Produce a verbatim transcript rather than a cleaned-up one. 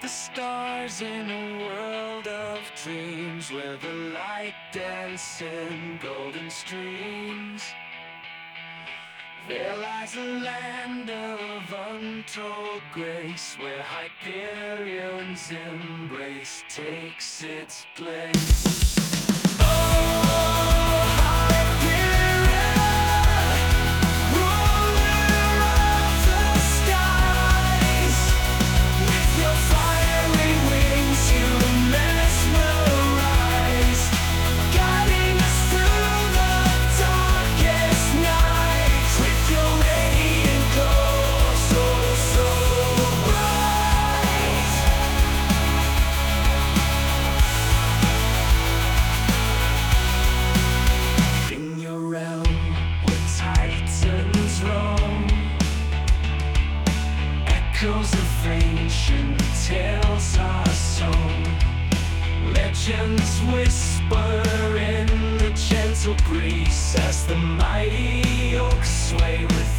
the stars in a world of dreams, where the light dances in golden streams. There lies a land of untold grace, where Hyperion's embrace takes its place. Echoes of ancient tales are sown. Legends whisper in the gentle breeze, as the mighty oaks sway with